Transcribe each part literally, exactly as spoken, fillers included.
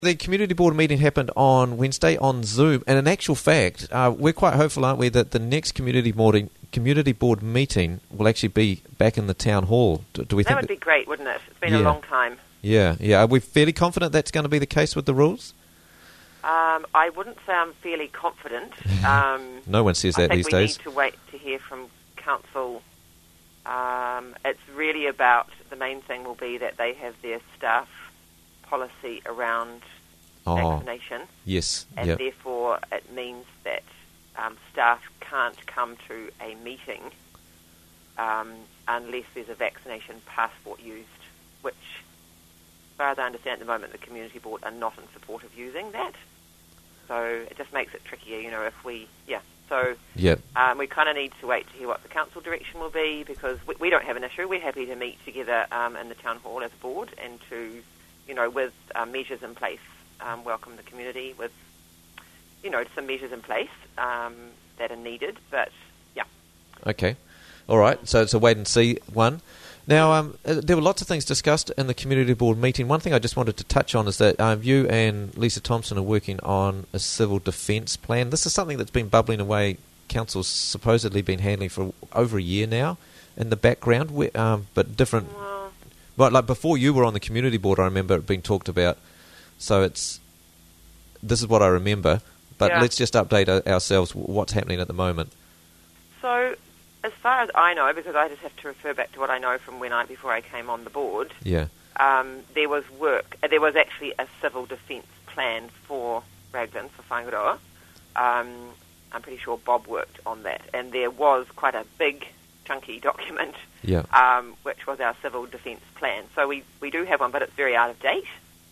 The community board meeting happened on Wednesday on Zoom, and in actual fact, uh, we're quite hopeful, aren't we, that the next community board community board meeting will actually be back in the town hall. Do, do we that think would that, be great, wouldn't it? It's been yeah. a long time. Yeah, yeah. Are we fairly confident that's going to be the case with the rules? Um, I wouldn't say I'm fairly confident. Um, no one says that I these think we days. need to wait to hear from council. Um, it's really about, the main thing will be that they have their staff policy around oh, vaccination. Yes. And yep. therefore it means that um, staff can't come to a meeting um, unless there's a vaccination passport used, which, as far as I understand at the moment, the community board are not in support of using that. So it just makes it trickier, you know, if we, yeah. So yep. um, we kind of need to wait to hear what the council direction will be, because we, we don't have an issue. We're happy to meet together um, in the town hall as a board and to, you know, with uh, measures in place, um, welcome the community with, you know, some measures in place um, that are needed. But, yeah. Okay. All right. So it's a wait and see one. Now, um, there were lots of things discussed in the community board meeting. One thing I just wanted to touch on is that um, you and Lisa Thompson are working on a civil defence plan. This is something that's been bubbling away. Council's supposedly been handling for over a year now in the background, where, um, but different. Well, Well, like before you were on the community board, I remember it being talked about. So it's this is what I remember. But yeah. let's just update our, ourselves. What's happening at the moment? So, as far as I know, because I just have to refer back to what I know from when I before I came on the board. Yeah. Um, there was work. Uh, there was actually a civil defence plan for Raglan, for Whangaroa. Um, I'm pretty sure Bob worked on that, and there was quite a big, chunky document, Yeah. um, which was our civil defence plan. So we, we do have one, but it's very out of date.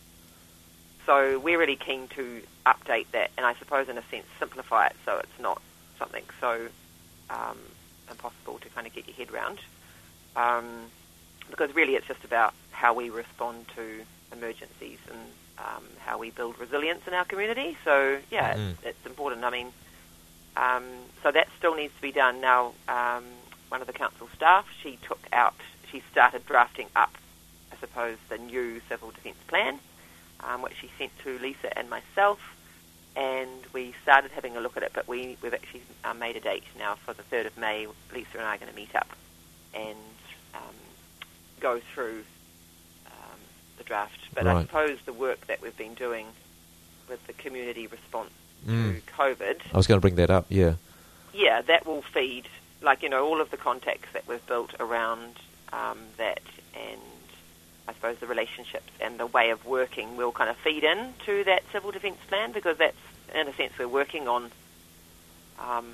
So we're really keen to update that, and I suppose in a sense simplify it so it's not something so um, impossible to kind of get your head around. Um, because really it's just about how we respond to emergencies and um, how we build resilience in our community. So, yeah, Mm. it's, it's important. I mean, um, so that still needs to be done. Now, um, one of the council staff, she took out, she started drafting up, I suppose, the new civil defence plan, um, which she sent to Lisa and myself, and we started having a look at it, but we, we've actually uh, made a date now for the third of May. Lisa and I are going to meet up and um, go through um, the draft. But Right. I suppose the work that we've been doing with the community response Mm. to COVID, I was going to bring that up. Yeah. yeah, that will feed, like, you know, all of the contacts that we've built around um, that, and I suppose the relationships and the way of working will kind of feed in to that civil defence plan, because that's, in a sense, we're working on, um,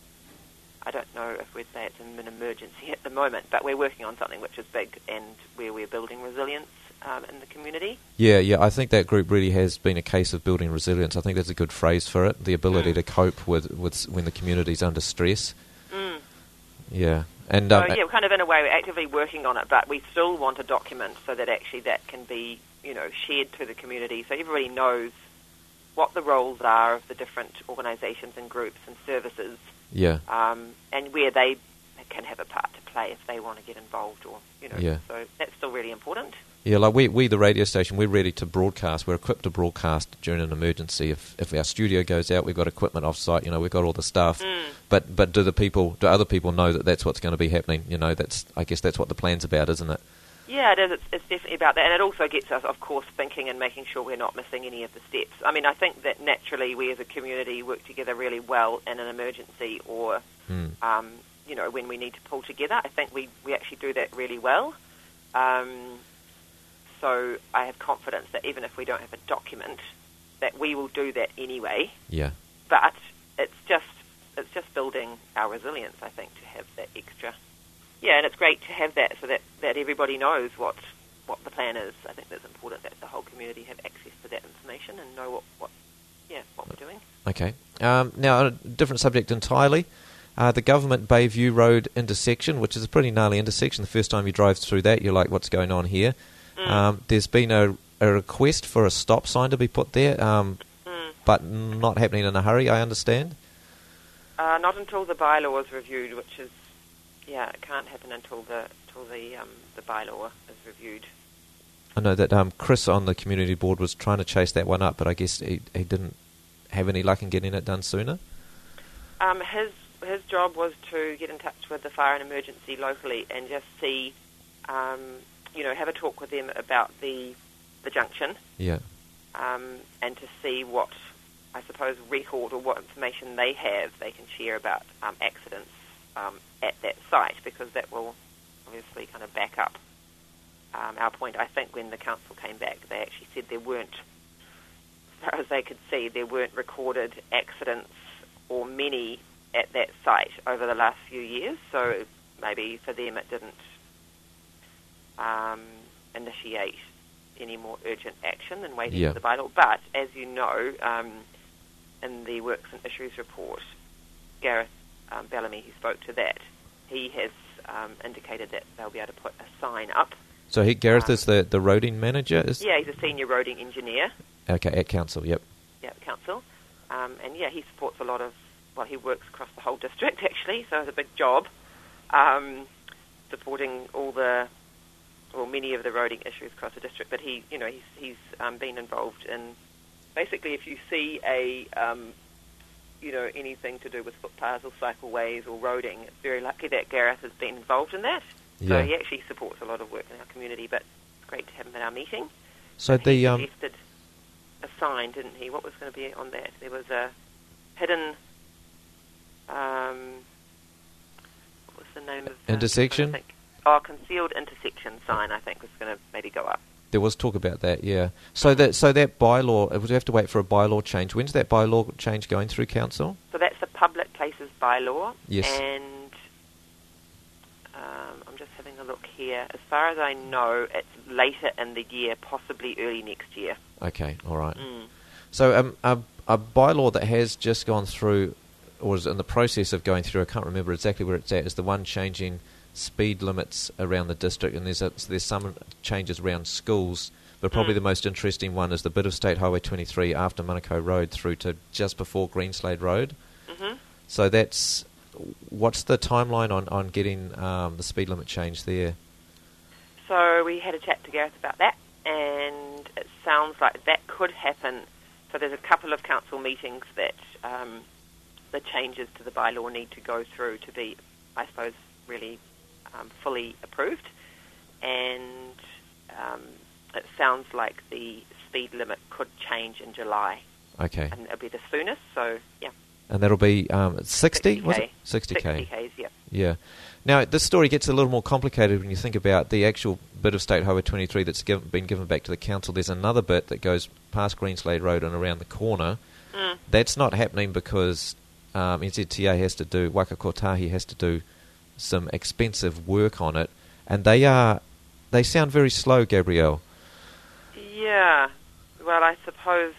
I don't know if we'd say it's an emergency at the moment, but we're working on something which is big and where we're building resilience um, in the community. Yeah, yeah. I think that group really has been a case of building resilience. I think that's a good phrase for it. The ability Mm. to cope with, with when the community's under stress. Mm. Yeah. And So, um, yeah, kind of in a way we're actively working on it, but we still want a document so that actually that can be, you know, shared to the community so everybody knows what the roles are of the different organisations and groups and services, yeah. um, and where they can have a part to play if they want to get involved, or, you know, Yeah. so that's still really important. Yeah, like we, we, the radio station, we're ready to broadcast. We're equipped to broadcast during an emergency. If if our studio goes out, we've got equipment off-site, you know, we've got all the stuff. Mm. But but do the people, do other people know that that's what's going to be happening? You know, that's I guess that's what the plan's about, isn't it? Yeah, it is. It's, it's definitely about that. And it also gets us, of course, thinking and making sure we're not missing any of the steps. I mean, I think that naturally we as a community work together really well in an emergency or, Mm. um, you know, when we need to pull together. I think we, we actually do that really well. Um, so I have confidence that even if we don't have a document, that we will do that anyway. Yeah. But it's just it's just building our resilience, I think, to have that extra. Yeah, and it's great to have that so that, that everybody knows what, what the plan is. I think that's important that the whole community have access to that information and know what, what yeah, what we're doing. Okay. Um, now, on a different subject entirely, uh, the Government Bayview Road intersection, which is a pretty gnarly intersection. The first time you drive through that, you're like, what's going on here? Mm. Um, there's been a, a request for a stop sign to be put there, um, Mm. but not happening in a hurry, I understand. Uh, not until the bylaw is reviewed, which is, yeah, it can't happen until the until the um, the bylaw is reviewed. I know that um, Chris on the community board was trying to chase that one up, but I guess he, he didn't have any luck in getting it done sooner. Um, his his job was to get in touch with the fire and emergency locally and just see, um, you know, have a talk with them about the the junction. Yeah. Um, and to see what, I suppose, record or what information they have they can share about um, accidents um, at that site, because that will obviously kind of back up um, our point. I think when the council came back, they actually said there weren't, as far as they could see, there weren't recorded accidents or many at that site over the last few years, so maybe for them it didn't um, initiate any more urgent action than waiting yeah. for the bylaw. But, as you know, um, in the Works and Issues report, Gareth um, Bellamy, who spoke to that, he has um, indicated that they'll be able to put a sign up. So he, Gareth um, is the, the roading manager? Is Yeah, he's a senior roading engineer. Okay, at council, yep. Yeah, at council. Um, and, yeah, he supports a lot of, well, he works across the whole district, actually, so it's a big job, um, supporting all the, well, many of the roading issues across the district. But he, you know, he's, he's um, been involved in, basically, if you see a, um, you know, anything to do with footpaths or cycleways or roading, it's very likely that Gareth has been involved in that. Yeah. So he actually supports a lot of work in our community, but it's great to have him at our meeting. So And the he um, suggested a sign, didn't he? What was going to be on that? There was a hidden, um, what was the name of that? Intersection? I think. Oh, concealed intersection sign, I think, was going to maybe go up. there was talk about that, yeah. So that so that bylaw, we have to wait for a bylaw change. When's that bylaw change going through council? So that's the public places bylaw. Yes. And um, I'm just having a look here. As far as I know, it's later in the year, possibly early next year. Okay, all right. Mm. So um, a, a bylaw that has just gone through, or is in the process of going through, I can't remember exactly where it's at, is the one changing speed limits around the district, and there's a, there's some changes around schools, but probably Mm. the most interesting one is the bit of State Highway twenty-three after Manukau Road through to just before Greenslade Road. Mm-hmm. So that's, what's the timeline on, on getting um, the speed limit changed there? So we had a chat to Gareth about that, and it sounds like that could happen. So there's a couple of council meetings that um, the changes to the bylaw need to go through to be, I suppose, really um, fully approved. And um, it sounds like the speed limit could change in July. Okay. And it'll be the soonest, so, yeah. And that'll be um, sixty, sixty was K. it? sixty K. sixty Ks, yeah. Yeah. Now, this story gets a little more complicated when you think about the actual bit of State Highway twenty-three that's given, been given back to the council. There's another bit that goes past Greenslade Road and around the corner. Mm. That's not happening because um, N Z T A has to do, Waka Kotahi has to do some expensive work on it, and they are, they sound very slow, Gabrielle. Yeah. Well, I suppose,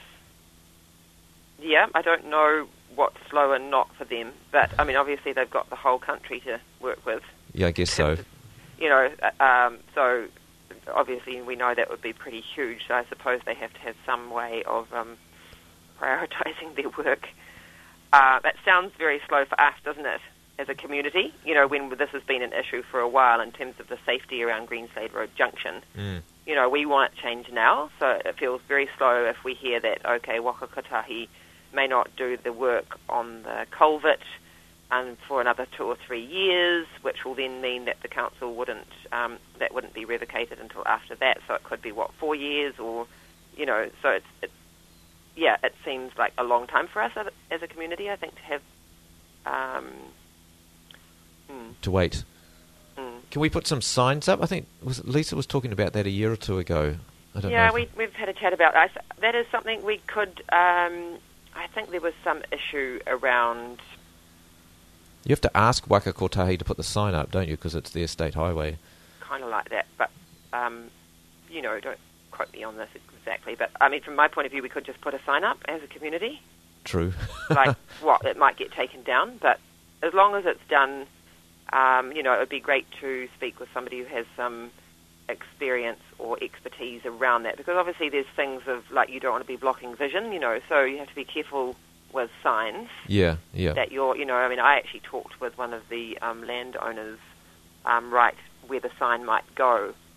yeah, I don't know what's slow and not for them, but, I mean, obviously they've got the whole country to work with. Yeah, I guess so. You know, uh, um, so obviously we know that would be pretty huge, so I suppose they have to have some way of um, prioritising their work. Uh, that sounds very slow for us, doesn't it, as a community? You know, when this has been an issue for a while in terms of the safety around Greenslade Road Junction. Mm. You know, we want it changed now, so it feels very slow if we hear that, okay, Waka Kotahi may not do the work on the culvert um, for another two or three years, which will then mean that the council wouldn't, um, that wouldn't be revocated until after that, so it could be, what, four years or, you know, so it's, it's yeah, it seems like a long time for us as a community, I think, to have... Um, hmm. To wait. Mm. Can we put some signs up? I think was Lisa was talking about that a year or two ago. I don't yeah, know. we, we've had a chat about that. That is something we could... Um, I think there was some issue around... You have to ask Waka Kotahi to put the sign up, don't you? Because it's their state highway. Kind of like that, but, um, you know, don't quote me on this exactly. But, I mean, from my point of view, we could just put a sign up as a community. True. Like, what, it might get taken down, but as long as it's done, um, you know, it would be great to speak with somebody who has some experience or expertise around that, because obviously there's things of, like, you don't want to be blocking vision, you know, so you have to be careful with signs. Yeah, yeah. That you're, you know, I mean, I actually talked with one of the um, landowners um, right where the sign might go,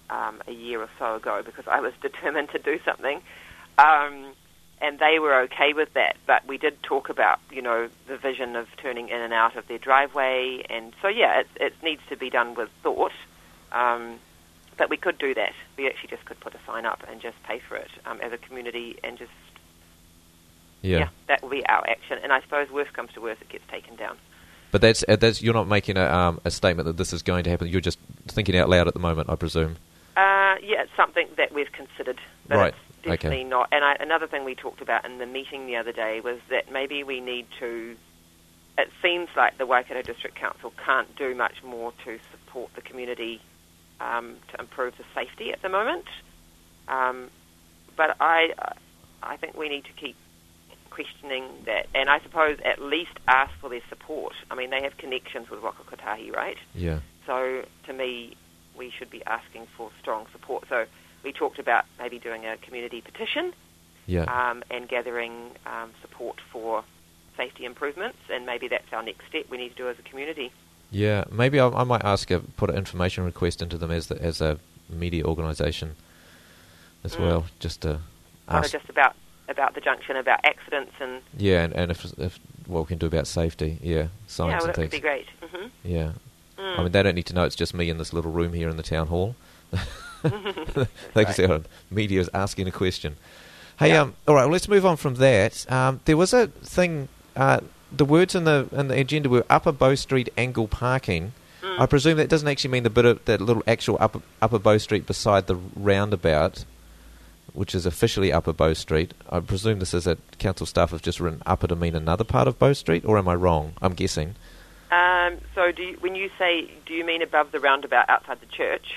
um, a year or so ago because I was determined to do something. Um, and they were okay with that, but we did talk about, you know, the vision of turning in and out of their driveway. And so, yeah, it, it needs to be done with thought. Um, but we could do that. We actually just could put a sign up and just pay for it um, as a community and just, yeah. yeah, that will be our action. And I suppose worst comes to worst, it gets taken down. But that's uh, that's you're not making a, um, a statement that this is going to happen. You're just thinking out loud at the moment, I presume. Uh, yeah, it's something that we've considered. But right. It's definitely okay. not. And I, another thing we talked about in the meeting the other day was that maybe we need to. It seems like the Waikato District Council can't do much more to support the community um, to improve the safety at the moment. Um, but I, I think we need to keep questioning that, and I suppose at least ask for their support. I mean, they have connections with Waka Kotahi, right? Yeah. So, to me, we should be asking for strong support. So, we talked about maybe doing a community petition Yeah. um, and gathering um, support for safety improvements, and maybe that's our next step we need to do as a community. Yeah, maybe I, I might ask a put an information request into them as the, as a media organisation as Mm. well, just to Kind of ask. just about about the junction, about accidents, and Yeah, and, and if if what we can do about safety, yeah, signs yeah, well, and that things. would be great. hmm Yeah, Mm. I mean they don't need to know it's just me in this little room here in the town hall. They can Right. say, oh, media is asking a question. Hey, Yeah. um, all right, well, let's move on from that. Um, there was a thing. Uh, the words in the in the agenda were Upper Bow Street angle parking. Mm. I presume that doesn't actually mean the bit of that little actual Upper Upper Bow Street beside the roundabout, which is officially Upper Bow Street. I presume this is that council staff have just written upper to mean another part of Bow Street, or am I wrong? I'm guessing. Um, so, do you, when you say, do you mean above the roundabout outside the church?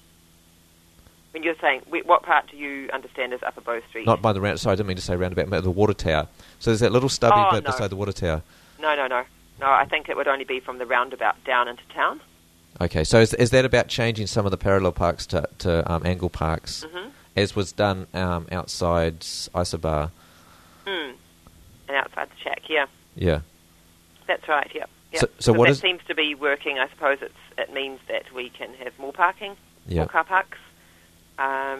When you're saying, wh- what part do you understand as Upper Bow Street? Not by the round. Sorry, I didn't mean to say roundabout. But the water tower. So there's that little stubby Oh, bit no. beside the water tower. No, no, no. No, I think it would only be from the roundabout down into town. Okay, so is, is that about changing some of the parallel parks to, to um, angle parks, Mm-hmm. as was done um, outside Isobar? Mm. And outside the shack, yeah. Yeah. That's right, yeah. yeah. So- so Because what that is- seems to be working. I suppose it's, it means that we can have more parking, Yeah. more car parks. Um,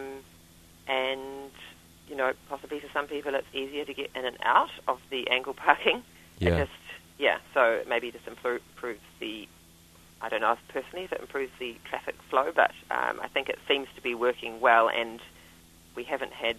and, you know, possibly for some people it's easier to get in and out of the angle parking. Yeah. It just, yeah, so maybe this impro- improves the, I don't know if personally if it improves the traffic flow, but um, I think it seems to be working well, and we haven't had,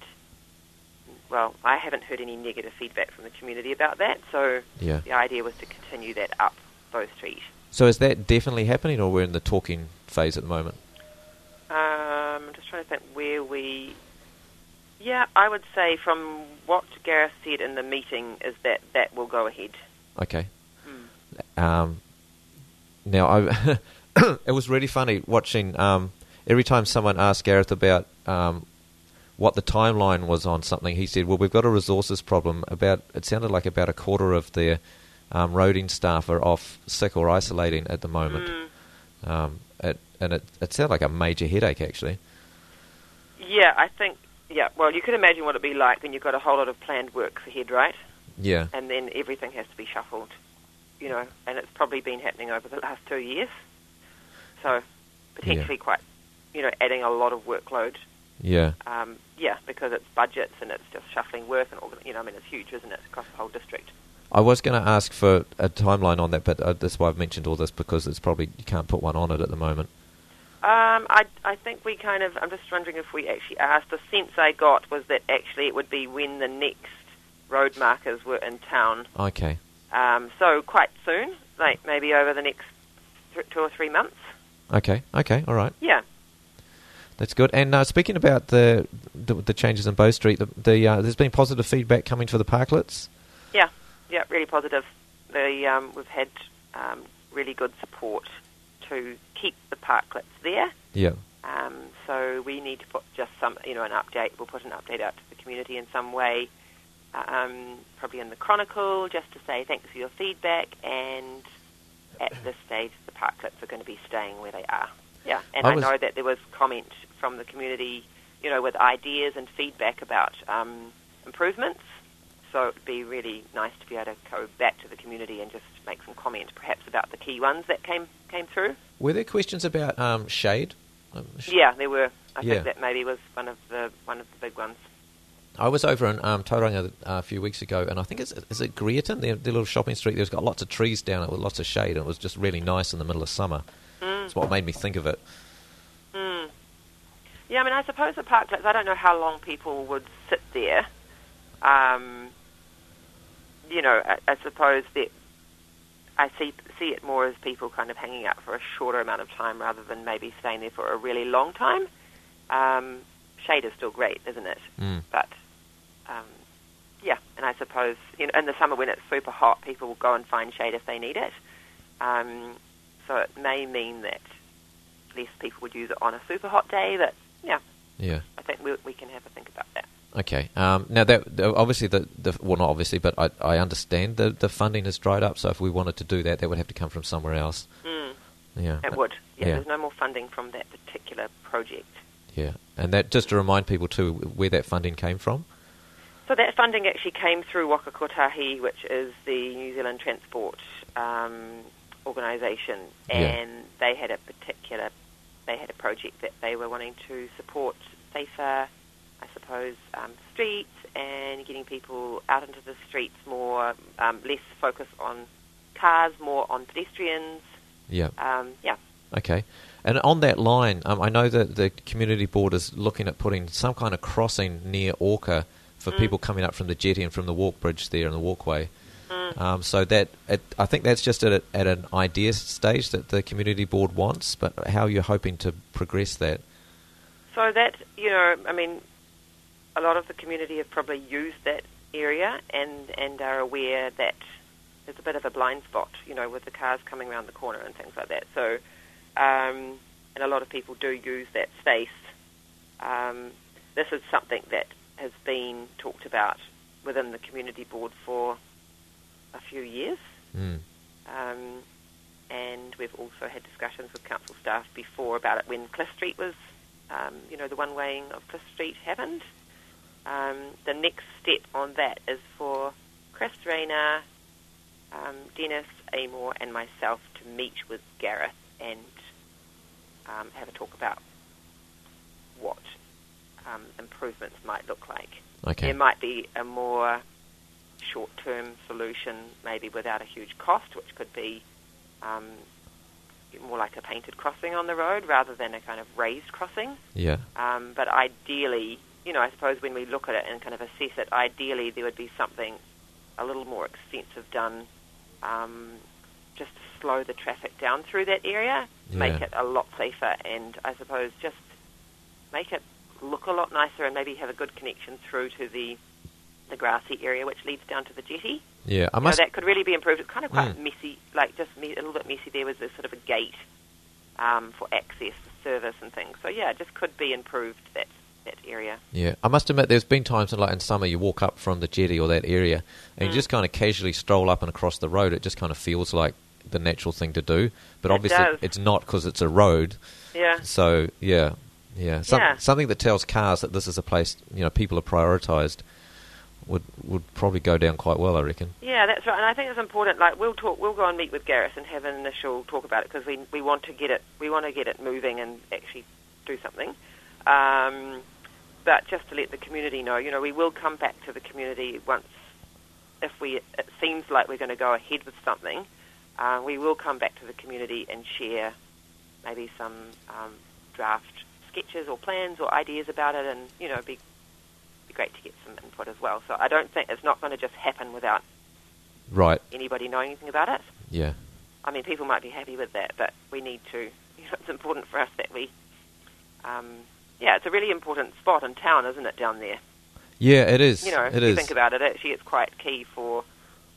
well, I haven't heard any negative feedback from the community about that, so Yeah. the idea was to continue that up Bow Street. So is that definitely happening, or we're in the talking phase at the moment? Um, I'm just trying to think where we... Yeah, I would say from what Gareth said in the meeting is that that will go ahead. Okay. Mm. Um, now, I it was really funny watching um, every time someone asked Gareth about um, what the timeline was on something, he said, well, we've got a resources problem. About It sounded like about a quarter of their um, roading staff are off sick or isolating at the moment. Mm. Um, it, and it, it sounded like a major headache, actually. Yeah, I think, yeah, well, you could imagine what it'd be like when you've got a whole lot of planned works ahead, right? Yeah. And then everything has to be shuffled, you know, and it's probably been happening over the last two years. So potentially quite, you know, adding a lot of workload. Yeah. Um, yeah, because it's budgets and it's just shuffling work and, organ- you know, I mean, it's huge, isn't it, across the whole district. I was going to ask for a timeline on that, but uh, that's why I've mentioned all this, because it's probably you can't put one on it at the moment. Um, I, I think we kind of, I'm just wondering if we actually asked. The sense I got was that actually it would be when the next road markers were in town. Okay. Um, so quite soon, like maybe over the next th- two or three months. Okay. Okay. All right. Yeah. That's good. And uh, speaking about the, the the changes in Bow Street, the, the uh, there's been positive feedback coming for the parklets. Yeah, yeah, really positive. The, um, we've had um, really good support to keep the parklets there. Yeah. Um, so we need to put just some, you know, an update. We'll put an update out to the community in some way, um, probably in the Chronicle, just to say thanks for your feedback. And at this stage, the parklets are going to be staying where they are. Yeah, and I I, was- know that there was comment from the community, you know, with ideas and feedback about um, improvements. So it would be really nice to be able to go back to the community and just make some comment, perhaps about the key ones that came came through. Were there questions about um, shade Um, sh- Yeah, there were. I Yeah. think that maybe was one of the one of the big ones. I was over in um, Tauranga uh, a few weeks ago, and I think it's is it Greerton, the, the little shopping street. There's got lots of trees down it with lots of shade, and it was just really nice in the middle of summer. Mm. That's what made me think of it. Mm. Yeah, I mean, I suppose the parklets, I don't know how long people would sit there. Um, you know, I, I suppose that I see see it more as people kind of hanging out for a shorter amount of time rather than maybe staying there for a really long time. Um, shade is still great, isn't it? Mm. But, um, yeah, and I suppose, you know, in the summer when it's super hot, people will go and find shade if they need it. Um, so it may mean that less people would use it on a super hot day, but, yeah, Yeah. I think we, we can have a think about that. Okay. Um, now, that the- obviously, the, the well, not obviously, but I, I understand the the funding has dried up. So if we wanted to do that, that would have to come from somewhere else. Mm, Yeah. it would. Yeah, yeah. there's no more funding from that particular project. Yeah. And that just to remind people too, where that funding came from. So that funding actually came through Waka Kotahi, which is the New Zealand Transport um, organisation, and Yeah. they had a particular, they had a project that they were wanting to support safer, I suppose, um, streets and getting people out into the streets more, um, less focus on cars, more on pedestrians. Yeah. Um, yeah. Okay. And on that line, um, I know that the community board is looking at putting some kind of crossing near Orca for Mm. people coming up from the jetty and from the walk bridge there and the walkway. Mm. Um, so that it, I think that's just at, a, at an idea stage that the community board wants, but how you're hoping to progress that? So that, you know, I mean, a lot of the community have probably used that area and, and are aware that there's a bit of a blind spot, you know, with the cars coming around the corner and things like that. So, um, and a lot of people do use that space. Um, this is something that has been talked about within the community board for a few years. Mm. Um, and we've also had discussions with council staff before about it when Cliff Street was, um, you know, the one-waying of Cliff Street happened. Um, the next step on that is for Chris Rayner, um, Dennis Amor, and myself to meet with Gareth and um, have a talk about what um, improvements might look like. Okay. There might be a more short-term solution, maybe without a huge cost, which could be um, more like a painted crossing on the road rather than a kind of raised crossing. Yeah. Um, but ideally, you know, I suppose when we look at it and kind of assess it, ideally there would be something a little more extensive done um, just to slow the traffic down through that area, Yeah. make it a lot safer, and I suppose just make it look a lot nicer and maybe have a good connection through to the the grassy area which leads down to the jetty. Yeah. I You know, must. that could really be improved. It's kind of quite Mm. messy, like just me- a little bit messy. There was a sort of a gate um, for access, service and things. So yeah, it just could be improved, that that area. Yeah, I must admit, there's been times in, like in summer, you walk up from the jetty or that area, and Mm. you just kind of casually stroll up and across the road. It just kind of feels like the natural thing to do, but It obviously does. it's not because it's a road. Yeah. So yeah, yeah, Some, Yeah. something that tells cars that this is a place you know people are prioritised would would probably go down quite well, I reckon. Yeah, that's right, and I think it's important. Like we'll talk, we'll go and meet with Gareth and have an initial talk about it because we we want to get it, we want to get it moving and actually do something. Um, but just to let the community know, you know, we will come back to the community once if we it seems like we're going to go ahead with something. Uh, we will come back to the community and share maybe some um, draft sketches or plans or ideas about it, and you know, be be great to get some input as well. So I don't think it's not going to just happen without Right. anybody knowing anything about it. Yeah. I mean, people might be happy with that, but we need to, you know, it's important for us that we, um, yeah, it's a really important spot in town, isn't it, down there? Yeah, it is. You know, it if you is. think about it, actually it's quite key for,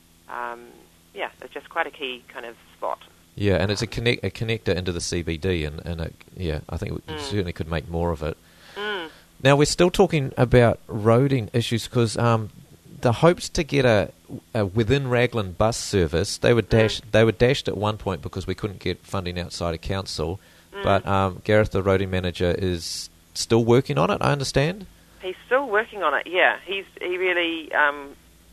um, yeah, it's just quite a key kind of spot. Yeah, and it's a connect a connector into the C B D, and and it, yeah, I think we Mm. certainly could make more of it. Mm. Now, we're still talking about roading issues because um, the hopes to get a, a within Raglan bus service, they were dashed they were dashed at one point because we couldn't get funding outside of council. Mm. But um, Gareth, the roading manager, is still working on it, I understand. He's still working on it, yeah. He's He really, um,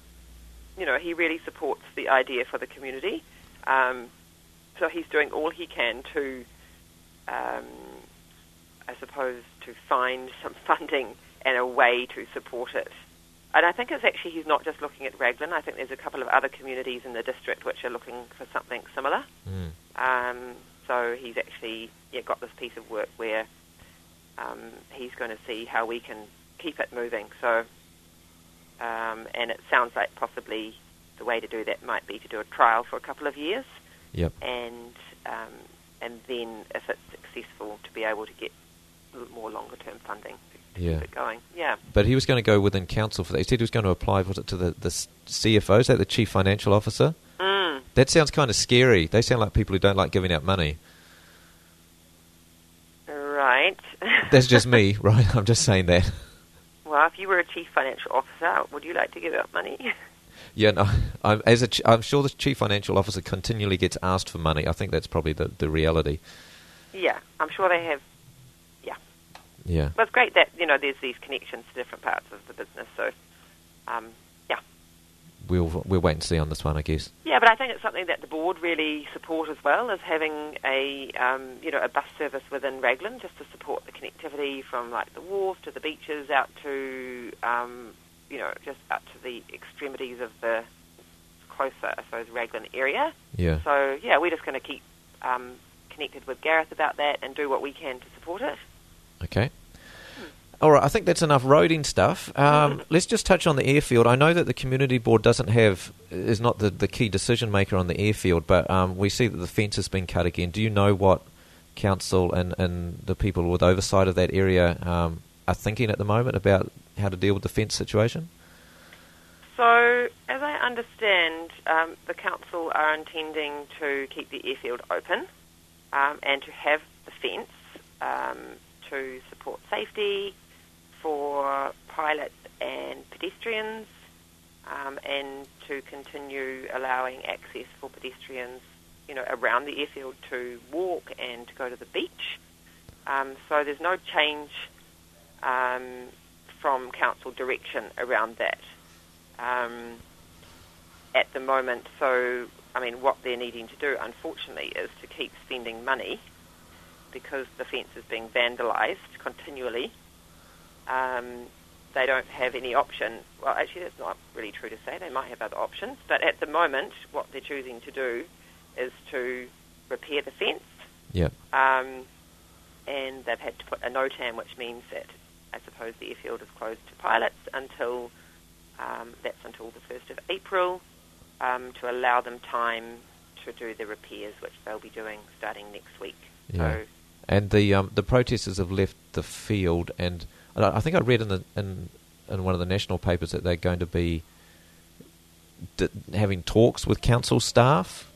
you know, he really supports the idea for the community. Um, so he's doing all he can to, um, I suppose, to find some funding and a way to support it. And I think it's actually, he's not just looking at Raglan. I think there's a couple of other communities in the district which are looking for something similar. Mm. Um, so he's actually yeah, got this piece of work where um, he's going to see how we can keep it moving. So, um, and it sounds like possibly the way to do that might be to do a trial for a couple of years. Yep. And um, and then, if it's successful, to be able to get more longer-term funding to yeah. keep it going. Yeah. But he was going to go within council for that. He said he was going to apply was it, to the, the C F O, is that the Chief Financial Officer? Mm. That sounds kind of scary. They sound like people who don't like giving out money. Right. That's just me, right? I'm just saying that. Well, if you were a Chief Financial Officer, would you like to give out money? Yeah, no, I'm, as a ch- I'm sure the Chief Financial Officer continually gets asked for money. I think that's probably the, the reality. Yeah, I'm sure they have. Yeah. Yeah. Well, it's great that, you know, there's these connections to different parts of the business. So, um, yeah. We'll we'll wait and see on this one, I guess. Yeah, but I think it's something that the board really support as well, is having a um, you know a bus service within Raglan just to support the connectivity from like the wharf to the beaches out to um, you know just out to the extremities of the closer, I suppose, Raglan area. Yeah. So yeah, we're just going to keep um, connected with Gareth about that and do what we can to support it. Okay. All right, I think that's enough roading stuff. Um, let's just touch on the airfield. I know that the community board doesn't have is not the, the key decision maker on the airfield, but um, we see that the fence has been cut again. Do you know what council and, and the people with oversight of that area um, are thinking at the moment about how to deal with the fence situation? So, as I understand, um, the council are intending to keep the airfield open um, and to have the fence um, to support safety for pilots and pedestrians, um, and to continue allowing access for pedestrians, you know, around the airfield to walk and to go to the beach. Um, so there's no change um, from council direction around that um, at the moment. So, I mean, what they're needing to do, unfortunately, is to keep spending money because the fence is being vandalised continually. Um, they don't have any option. Well, actually, that's not really true to say. They might have other options. But at the moment, what they're choosing to do is to repair the fence. Yep. Um, and they've had to put a NOTAM, which means that, I suppose, the airfield is closed to pilots until, um, that's until the first of April, um, to allow them time to do the repairs, which they'll be doing starting next week. Yeah. So, and the um, the protesters have left the field, and I think I read in the in, in one of the national papers that they're going to be d- having talks with council staff.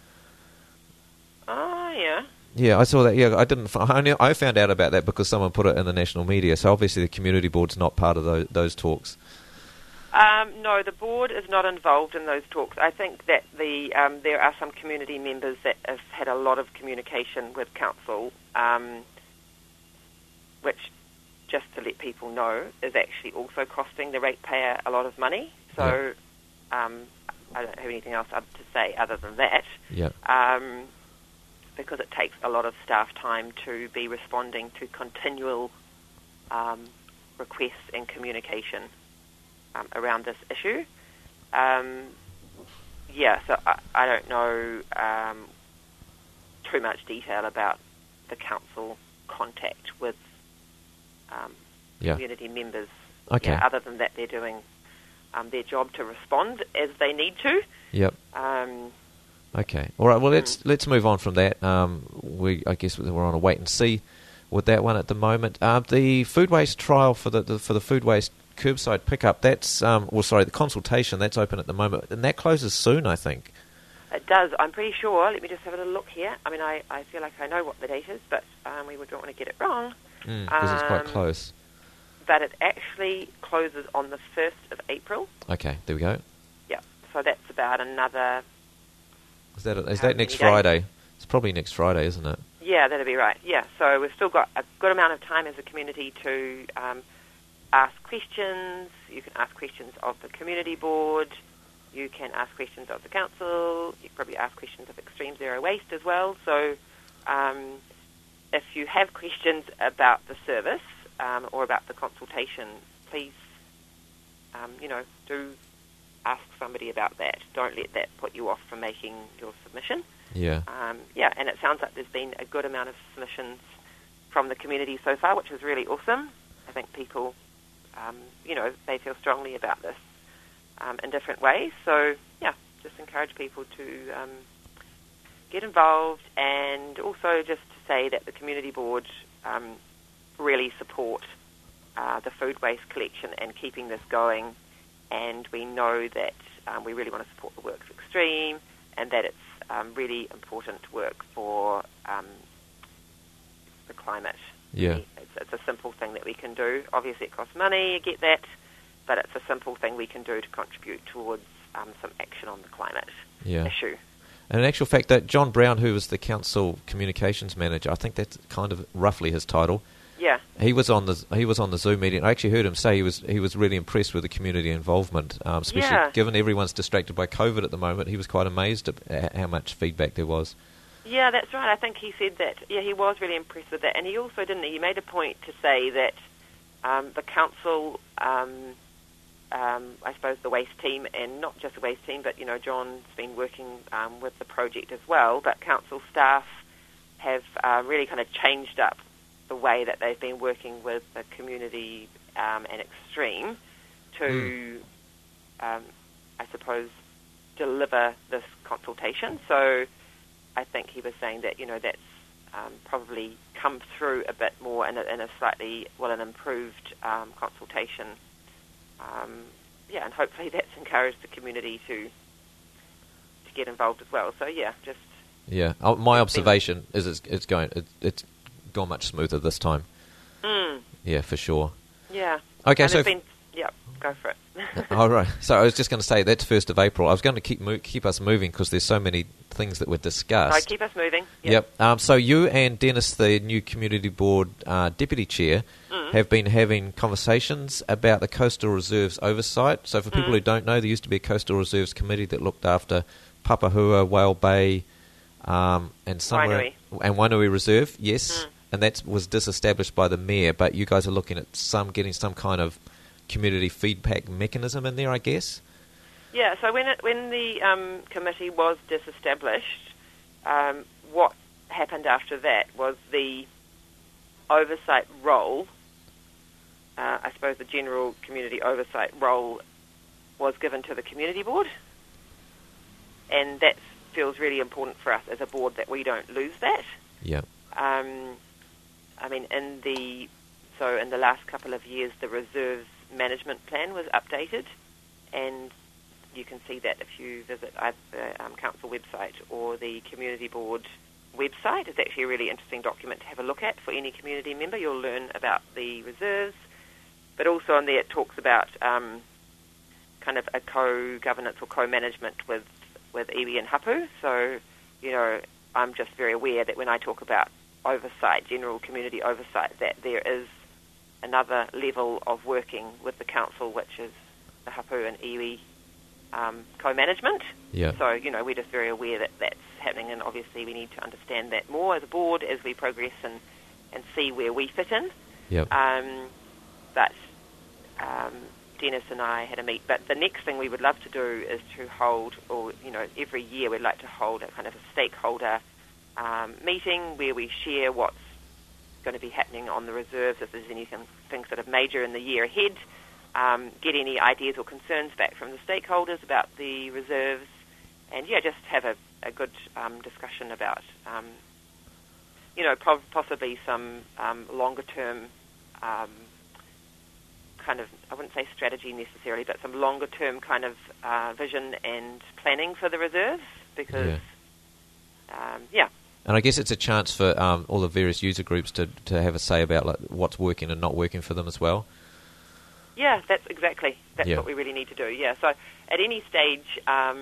oh, yeah. Yeah, I saw that. Yeah, I didn't. I only I found out about that because someone put it in the national media. So obviously the community board's not part of those, those talks. Um, no, the board is not involved in those talks. I think that the um, there are some community members that have had a lot of communication with council, um, which, just to let people know, is actually also costing the ratepayer a lot of money. So um, I don't have anything else to say other than that. Yeah. Um, because it takes a lot of staff time to be responding to continual um, requests and communication um, around this issue. Um, yeah, so I, I don't know um, too much detail about the council contact with um, Yeah. community members. Okay. Yeah, other than that, they're doing um, their job to respond as they need to. Yep. Um, Okay. All right. Well, let's let's move on from that. Um, we I guess we're on a wait and see with that one at the moment. Uh, the food waste trial for the, the for the food waste curbside pickup. That's um. Well, sorry, the consultation that's open at the moment, and that closes soon, I think. It does. I'm pretty sure. Let me just have a little look here. I mean, I, I feel like I know what the date is, but um, we don't want to get it wrong. Because mm, it's quite Um, close. But it actually closes on the first of April. Okay. There we go. Yeah. So that's about another... Is that is How that next many days? Friday? It's probably next Friday, isn't it? Yeah, that'll be right. Yeah. So we've still got a good amount of time as a community to um, ask questions. You can ask questions of the community board. You can ask questions of the council. You can probably ask questions of Extreme Zero Waste as well. So, um, if you have questions about the service um, or about the consultation, please, um, you know, do ask somebody about that. Don't let that put you off from making your submission. Yeah. Um, yeah, and it sounds like there's been a good amount of submissions from the community so far, which is really awesome. I think people, um, you know, they feel strongly about this um, in different ways. So, yeah, just encourage people to um, get involved, and also just to say that the community board um, really support uh, the food waste collection and keeping this going, and we know that um, we really want to support the work of Extreme, and that it's um, really important work for um, the climate. Yeah. It's, it's a simple thing that we can do. Obviously it costs money, I get that, but it's a simple thing we can do to contribute towards um, some action on the climate yeah. issue. And in actual fact, that John Brown, who was the council communications manager, I think that's kind of roughly his title. Yeah. He was on the he was on the Zoom meeting. I actually heard him say he was he was really impressed with the community involvement, um, especially yeah. given everyone's distracted by COVID at the moment. He was quite amazed at how much feedback there was. Yeah, that's right. I think he said that. Yeah, he was really impressed with that, and he also didn't. He made a point to say that um, the council, um, um, I suppose, the waste team, and not just the waste team, but you know, John's been working um, with the project as well. But council staff have uh, really kind of changed up the way that they've been working with the community um, and Extreme to, mm. um, I suppose, deliver this consultation. So I think he was saying that, you know, that's um, probably come through a bit more in a, in a slightly, well, an improved um, consultation. Um, yeah, and hopefully that's encouraged the community to to get involved as well. So, yeah, just... Yeah, oh, my observation is it's, it's going... It, it's gone much smoother this time. Mm. Yeah, for sure. Yeah. Okay, and so... Been, yeah, go for it. All right. So I was just going to say, that's first of April. I was going to keep mo- keep us moving because there's so many things that were discussed. Right, keep us moving. Yep. yep. Um, so you and Dennis, the new Community Board uh, Deputy Chair, mm. have been having conversations about the Coastal Reserves oversight. So for people mm. who don't know, there used to be a Coastal Reserves Committee that looked after Papahua, Whale Bay, um, and somewhere... Wainui. And Wainui Reserve, yes. Mm. And that was disestablished by the Mayor, but you guys are looking at some getting some kind of community feedback mechanism in there, I guess? Yeah, so when it, when the um, committee was disestablished, um, what happened after that was the oversight role, uh, I suppose the general community oversight role, was given to the community board, and that feels really important for us as a board that we don't lose that. Yeah. Um, I mean, in the so in the last couple of years, the reserves management plan was updated, and you can see that if you visit either the um, council website or the community board website. It's actually a really interesting document to have a look at for any community member. You'll learn about the reserves, but also on there it talks about um, kind of a co-governance or co-management with, with iwi and hapu. So, you know, I'm just very aware that when I talk about oversight, general community oversight, that there is another level of working with the council, which is the hapu and iwi um, co-management. Yeah. So, you know, we're just very aware that that's happening, and obviously we need to understand that more as a board as we progress and, and see where we fit in. Yep. Um, but um, Dennis and I had a meet. But the next thing we would love to do is to hold, or, you know, every year we'd like to hold a kind of a stakeholder um, meeting where we share what's going to be happening on the reserves, if there's anything things that are major in the year ahead, um, get any ideas or concerns back from the stakeholders about the reserves, and yeah, just have a, a good um, discussion about, um, you know, po- possibly some um, longer term um, kind of, I wouldn't say strategy necessarily, but some longer term kind of uh, vision and planning for the reserves, because, yeah. Um, yeah. And I guess it's a chance for um, all the various user groups to, to have a say about like what's working and not working for them as well. Yeah, that's exactly. That's yeah. what we really need to do, yeah. So at any stage, um,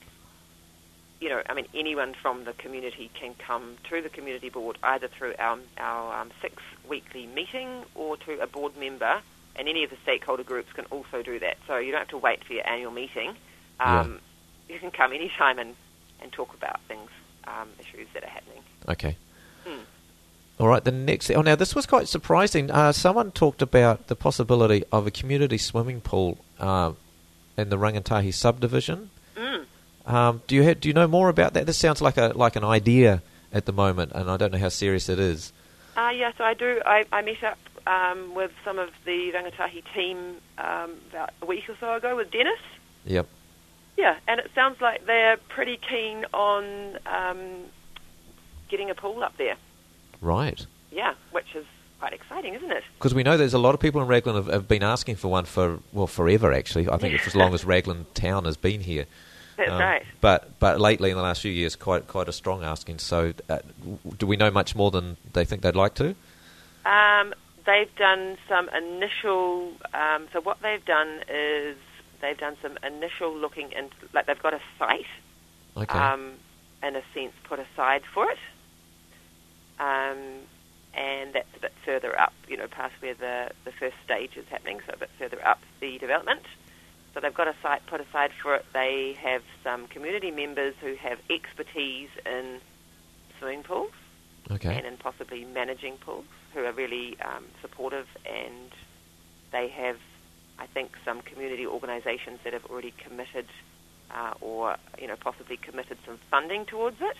you know, I mean, anyone from the community can come to the community board either through our, our um, six weekly meeting or to a board member, and any of the stakeholder groups can also do that. So you don't have to wait for your annual meeting. Um, yeah. You can come anytime and, and talk about things. Um, issues that are happening. Okay. Hmm. All right, the next... Oh, now, this was quite surprising. Uh, someone talked about the possibility of a community swimming pool uh, in the Rangatahi subdivision. Mm. Um, do you ha- do you know more about that? This sounds like a like an idea at the moment, and I don't know how serious it is. Uh, yeah, so I do. I, I met up um, with some of the Rangatahi team um, about a week or so ago with Dennis. Yep. Yeah, and it sounds like they're pretty keen on um, getting a pool up there. Right. Yeah, which is quite exciting, isn't it? Because we know there's a lot of people in Raglan have, have been asking for one for, well, forever, actually. I think it's as long as Raglan Town has been here. That's um, right. But but lately, in the last few years, quite quite a strong asking. So uh, do we know much more than they think they'd like to? Um, they've done some initial... Um, so what they've done is they've done some initial looking into... Like, they've got a site, Okay. um, in a sense, put aside for it. Um, and that's a bit further up, you know, past where the, the first stage is happening, so a bit further up the development. So they've got a site put aside for it. They have some community members who have expertise in swimming pools okay. and in possibly managing pools, who are really um, supportive, and they have, I think, some community organisations that have already committed uh, or, you know, possibly committed some funding towards it.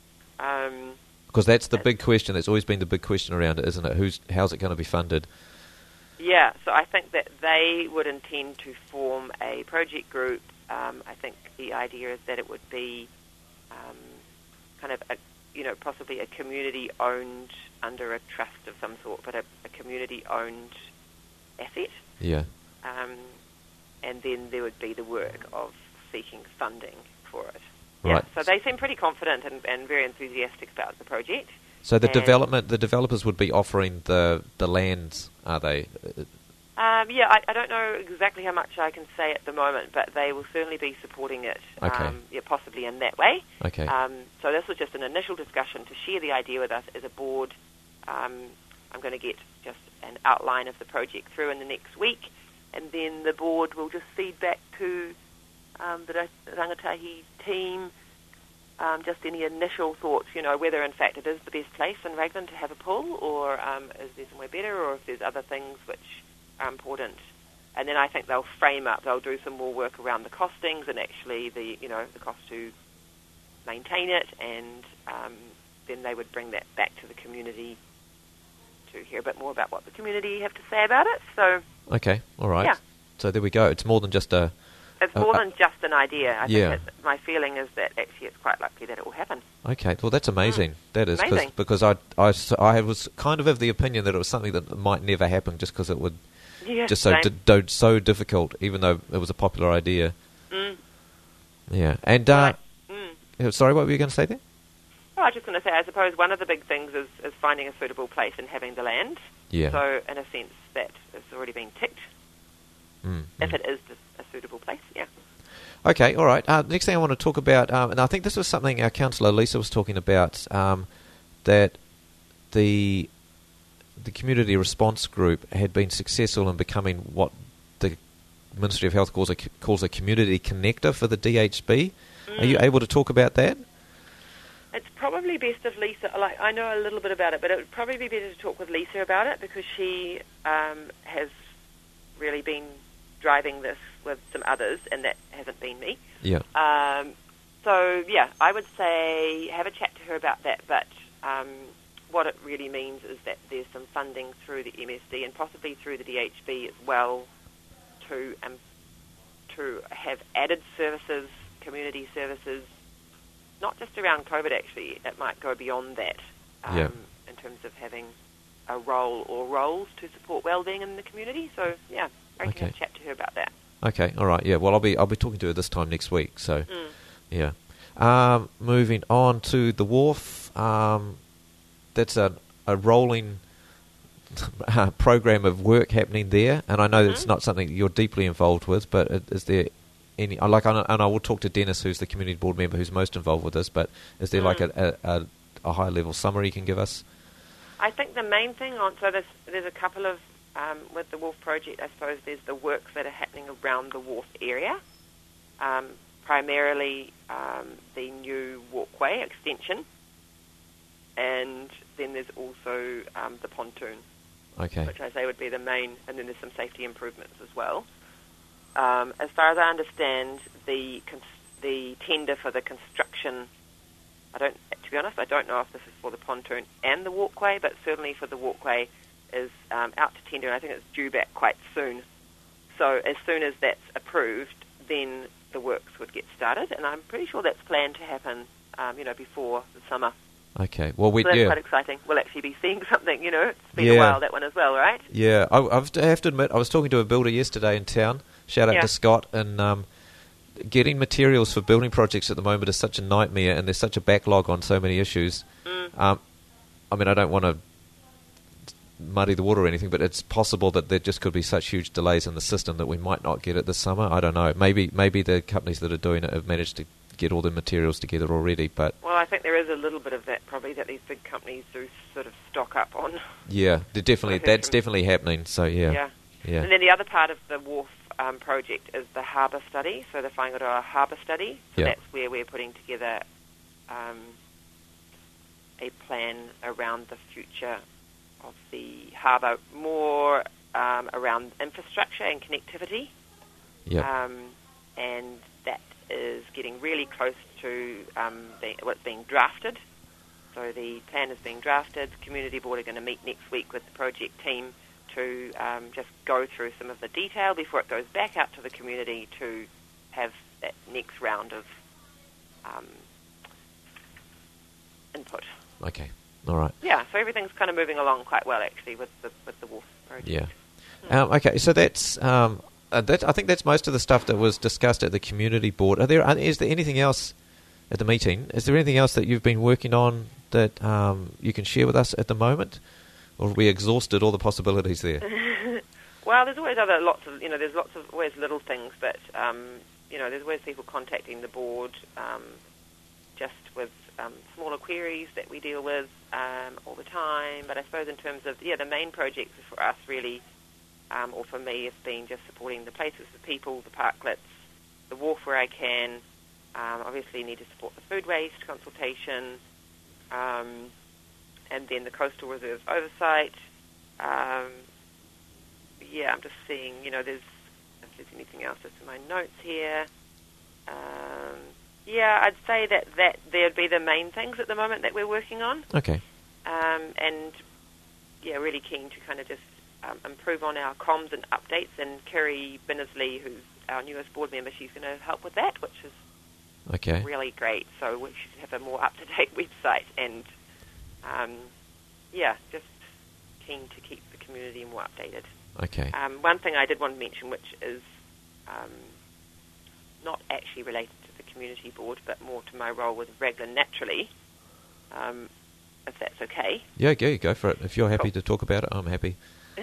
Um, Because that's the big question. That's always been the big question around it, isn't it? Who's how's it going to be funded? Yeah, so I think that they would intend to form a project group. Um, I think the idea is that it would be um, kind of, a, you know, possibly a community-owned, under a trust of some sort, but a, a community-owned asset. Yeah. Um, and then there would be the work of seeking funding for it. Right. Yeah, so they seem pretty confident and, and very enthusiastic about the project. So the And- development, the developers would be offering the the lands, are they? Um, yeah, I, I don't know exactly how much I can say at the moment, but they will certainly be supporting it, Okay. um, yeah, possibly in that way. Okay. Um, so this was just an initial discussion to share the idea with us as a board. Um, I'm going to get just an outline of the project through in the next week, and then the board will just feed back to um, the Rangatahi team um, just any initial thoughts, you know, whether in fact it is the best place in Raglan to have a pool, or um, is there somewhere better, or if there's other things which are important. And then I think they'll frame up, they'll do some more work around the costings and actually the, you know, the cost to maintain it, and um, then they would bring that back to the community to hear a bit more about what the community have to say about it. So Okay, all right. Yeah. So there we go. It's more than just a... it's Uh, more uh, than just an idea. I yeah. think that my feeling is that actually it's quite likely that it will happen. Okay, well that's amazing. Mm. That is, cause, Amazing. because I, I, s- I was kind of of the opinion that it was something that might never happen just because it would Yeah, just so same. di- do, so difficult, even though it was a popular idea. Mm. Yeah, and uh, Right. Mm. uh, sorry, what were you going to say there? Well, I was just going to say, I suppose one of the big things is, is finding a suitable place and having the land. Yeah. So, in a sense, that has already been ticked. Mm, If mm. it is a suitable place, yeah. Okay, all right. Uh, next thing I want to talk about, um, and I think this was something our councillor Lisa was talking about, um, that the the community response group had been successful in becoming what the Ministry of Health calls a calls a community connector for the D H B. Mm. Are you able to talk about that? It's probably best if Lisa, like, I know a little bit about it, but it would probably be better to talk with Lisa about it, because she um, has really been driving this with some others, and that hasn't been me. Yeah. Um, so, yeah, I would say have a chat to her about that, but um, what it really means is that there's some funding through the M S D and possibly through the D H B as well to um, to have added services, community services, not just around COVID actually, it might go beyond that um, Yeah. in terms of having a role or roles to support wellbeing in the community. So, yeah, I Okay. can have a chat to her about that. Okay, all right. Yeah. Well, I'll be I'll be talking to her this time next week. So, Mm. yeah. Um, moving on to the wharf. Um, that's a a rolling uh, program of work happening there, and I know Mhm. it's not something that you're deeply involved with. But i- is there any? I Like, I know- and I will talk to Dennis, who's the community board member who's most involved with this. But is there like Mm. a, a, a, a high level summary you can give us? I think the main thing on, so there's, there's a couple of, um, with the wharf project, I suppose there's the works that are happening around the wharf area, um, primarily um, the new walkway extension, and then there's also um, the pontoon, Okay. which I say would be the main, and then there's some safety improvements as well. Um, as far as I understand, the cons- the tender for the construction, I don't, to be honest, I don't know if this is for the pontoon and the walkway, but certainly for the walkway is um, out to tender, and I think it's due back quite soon. So as soon as that's approved, then the works would get started, and I'm pretty sure that's planned to happen, um, you know, before the summer. Okay. Well, we So that's yeah. quite exciting. We'll actually be seeing something, you know. It's been Yeah. a while, that one as well, right? Yeah, I, I've, I have to admit, I was talking to a builder yesterday in town. Shout out Yeah. to Scott. And um, getting materials for building projects at the moment is such a nightmare, and there's such a backlog on so many issues. Mm. Um, I mean, I don't want to muddy the water or anything, but it's possible that there just could be such huge delays in the system that we might not get it this summer. I don't know. Maybe maybe the companies that are doing it have managed to get all the materials together already, but Well, I think there is a little bit of that probably, that these big companies do sort of stock up on. yeah, they're definitely I've heard that's from- definitely happening. So yeah, Yeah. yeah, And then the other part of the wharf um, project is the harbour study, so the Whangaroa harbour study. So Yeah. that's where we're putting together um, a plan around the future of the harbour, more um, around infrastructure and connectivity. yeah, Um, and that is getting really close to um, being, what's being drafted. So the plan is being drafted. The Community Board are going to meet next week with the project team to um, just go through some of the detail before it goes back out to the community to have that next round of um, input. okay, all right, Yeah, so everything's kind of moving along quite well actually with the with the wharf project. yeah. Um, okay, so that's um, uh, that. I think that's most of the stuff that was discussed at the community board. Are there? Is there anything else at the meeting? Is there anything else that you've been working on that um, you can share with us at the moment, or have we exhausted all the possibilities there? Well, there's always other lots of you know there's lots of always little things, but um, you know there's always people contacting the board um, just with um, smaller queries that we deal with um, all the time. But I suppose in terms of yeah the main projects for us really. Um, or for me, it's been just supporting the places, the people, the parklets, the wharf where I can. Um, obviously, need to support the food waste consultation, um, and then the coastal reserves oversight. Um, yeah, I'm just seeing, you know, there's if there's anything else that's in my notes here. Um, yeah, I'd say that, that there'd be the main things at the moment that we're working on. Okay. Um, and, yeah, really keen to kind of just Um, improve on our comms and updates, and Kerry Binnersley, who's our newest board member, she's going to help with that, which is Okay. really great. So we should have a more up-to-date website, and um, yeah, just keen to keep the community more updated. Okay. Um, one thing I did want to mention, which is um, not actually related to the community board, but more to my role with Raglan Naturally, um, if that's okay. Yeah, go go for it. If you're happy Cool. to talk about it, I'm happy.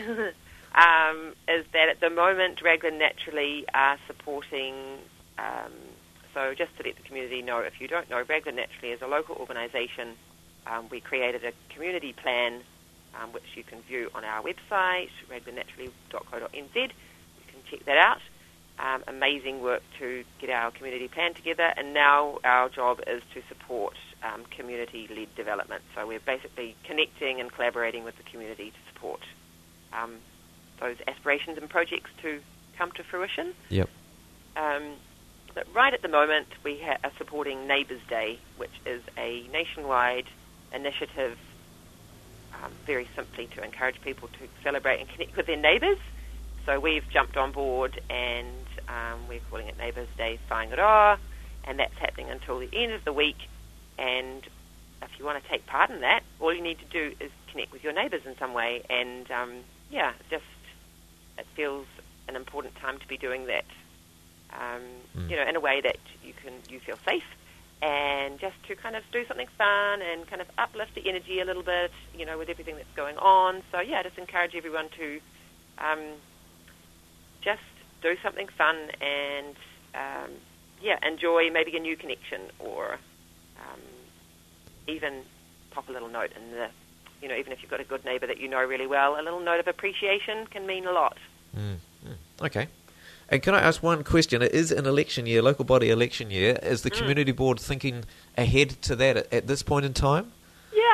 um, is that at the moment Raglan Naturally are supporting, um, so just to let the community know, if you don't know, Raglan Naturally is a local organisation. Um, we created a community plan um, which you can view on our website, raglan naturally dot co dot n z. You can check that out. Um, amazing work to get our community plan together, and now our job is to support um, community-led development. So we're basically connecting and collaborating with the community to support um, those aspirations and projects to come to fruition. Yep. Um, but right at the moment, we ha- are supporting Neighbours Day, which is a nationwide initiative, um, very simply to encourage people to celebrate and connect with their neighbours. So we've jumped on board, and um, we're calling it Neighbours Day Whangaroa, and that's happening until the end of the week. And if you want to take part in that, all you need to do is connect with your neighbours in some way. And um, yeah, just it feels an important time to be doing that. Um, Mm. You know, in a way that you can you feel safe, and just to kind of do something fun and kind of uplift the energy a little bit. You know, with everything that's going on. So yeah, just encourage everyone to um, just do something fun and um, yeah, enjoy maybe a new connection, or um, even pop a little note in the, you know, even if you've got a good neighbour that you know really well, a little note of appreciation can mean a lot. Mm. Mm. Okay. And can I ask one question? It is an election year, local body election year. Is the Mm. community board thinking ahead to that at, at this point in time? Yeah,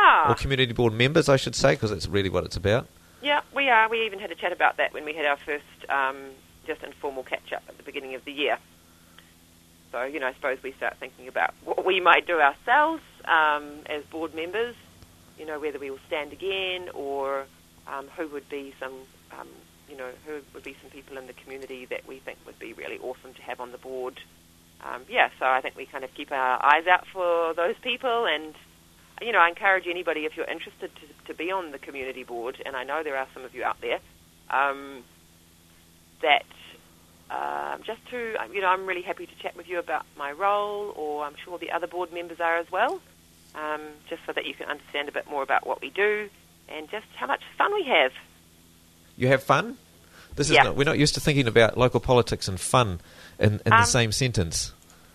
Ah. Or community board members, I should say, because that's really what it's about. Yeah, we are. We even had a chat about that when we had our first um, just informal catch-up at the beginning of the year. So, you know, I suppose we start thinking about what we might do ourselves um, as board members, you know, whether we will stand again or um, who would be some, um, you know, who would be some people in the community that we think would be really awesome to have on the board. Um, yeah, so I think we kind of keep our eyes out for those people, and, you know, I encourage anybody, if you're interested to, to be on the community board, and I know there are some of you out there, um, that uh, just to, you know, I'm really happy to chat with you about my role, or I'm sure the other board members are as well, um, just so that you can understand a bit more about what we do and just how much fun we have. You have fun? This is yeah. not, we're not used to thinking about local politics and fun in, in um, the same sentence.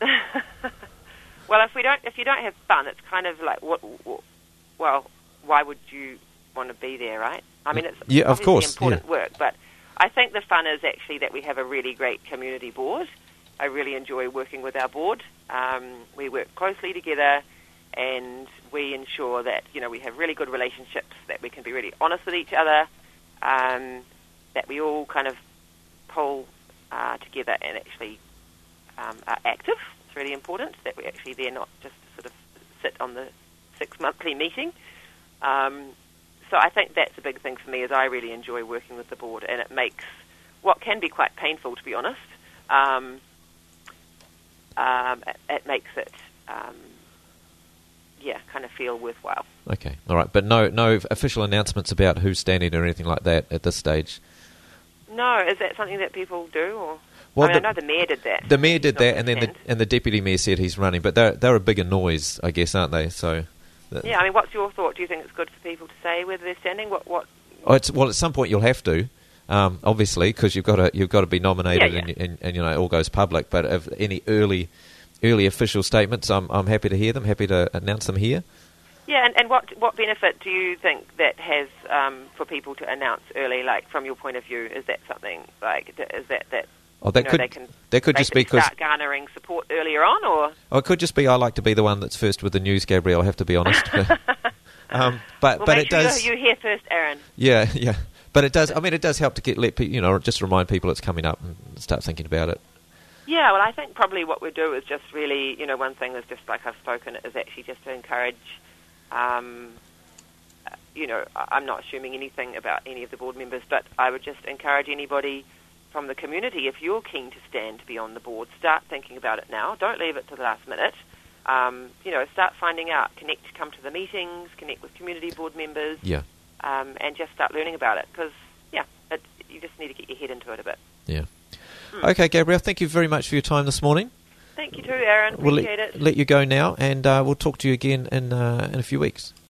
Well, if we don't, if you don't have fun, it's kind of like, what, what? Well, why would you want to be there, right? I mean, it's yeah, of course, important yeah. work, but I think the fun is actually that we have a really great community board. I really enjoy working with our board. Um, we work closely together, and we ensure that, you know, we have really good relationships, that we can be really honest with each other, um, that we all kind of pull uh, together and actually um, are active. It's really important that we actually there, not just sort of sit on the six monthly meeting. Um, so I think that's a big thing for me, is I really enjoy working with the board, and it makes what can be quite painful, to be honest. Um, um, it, it makes it, um, yeah, kind of feel worthwhile. Okay, all right, but no, no official announcements about who's standing or anything like that at this stage. No, is that something that people do, or? Well, I, mean, the, I know the mayor did that. The mayor did that, and then the, hand. and the deputy mayor said he's running, but they're they're a bigger noise, I guess, aren't they? So. Yeah, I mean, what's your thought? Do you think it's good for people to say whether they're standing? What? What? Oh, it's, well, at some point you'll have to, um, obviously, because you've got to you've got to be nominated, Yeah, yeah. And, and, and you know it all goes public. But if any early early official statements, I'm I'm happy to hear them. Happy to announce them here. Yeah, and, and what what benefit do you think that has um, for people to announce early? Like, from your point of view, is that something like is that that? Oh, that you know, could they can that could just be because start garnering support earlier on, or oh, it could just be I like to be the one that's first with the news, Gabrielle. I have to be honest. um, but well, but make it sure does. You're here first, Aaron. Yeah, yeah. But it does. I mean, it does help to get let pe- you know just remind people it's coming up and start thinking about it. Yeah, well, I think probably what we do is just really, you know, one thing is just like I've spoken is actually just to encourage. Um, you know, I'm not assuming anything about any of the board members, but I would just encourage anybody from the community, if you're keen to stand to be on the board, start thinking about it now. Don't leave it to the last minute. Um, you know, start finding out, connect, come to the meetings, connect with community board members, Yeah. um, and just start learning about it. Because, yeah, it, you just need to get your head into it a bit. Yeah. Mm. Okay, Gabrielle, thank you very much for your time this morning. Thank you too, Aaron. We'll Appreciate let, it. let you go now, and uh, we'll talk to you again in uh, in a few weeks.